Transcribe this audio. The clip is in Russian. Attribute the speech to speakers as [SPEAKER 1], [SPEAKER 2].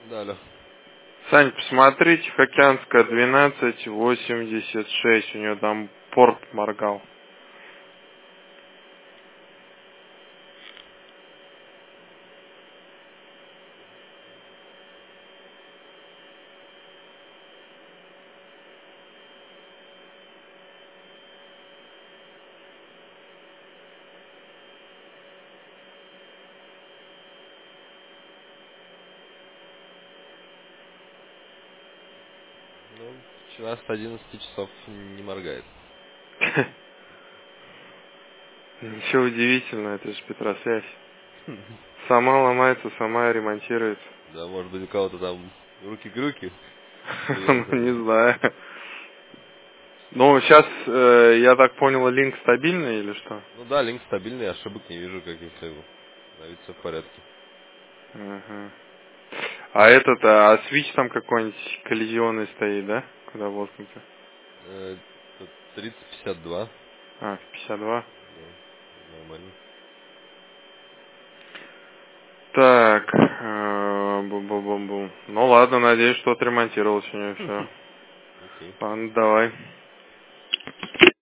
[SPEAKER 1] Да, алло.
[SPEAKER 2] Сань, посмотри, Тихоокеанская 1286, у нее там порт моргал.
[SPEAKER 1] Ну, вчера с 11 часов не моргает.
[SPEAKER 2] Ничего удивительного, это же Петросвязь. Сама ломается, сама ремонтируется.
[SPEAKER 1] Да, может быть, у кого-то там руки-крюки
[SPEAKER 2] Ну,
[SPEAKER 1] привязаны.
[SPEAKER 2] не знаю. Ну, сейчас, я так понял, линк стабильный или что?
[SPEAKER 1] Ну да, линк стабильный, ошибок не вижу, как если на вид все в порядке.
[SPEAKER 2] Ага. А свич там какой-нибудь коллизионный стоит, да? Куда воткнуто?
[SPEAKER 1] 3052.
[SPEAKER 2] А, 52.
[SPEAKER 1] Да, нормально.
[SPEAKER 2] Так, бум-бум-бум-бум. Ну ладно, надеюсь, что отремонтировалось у нее все.
[SPEAKER 1] Окей.
[SPEAKER 2] Ладно, давай.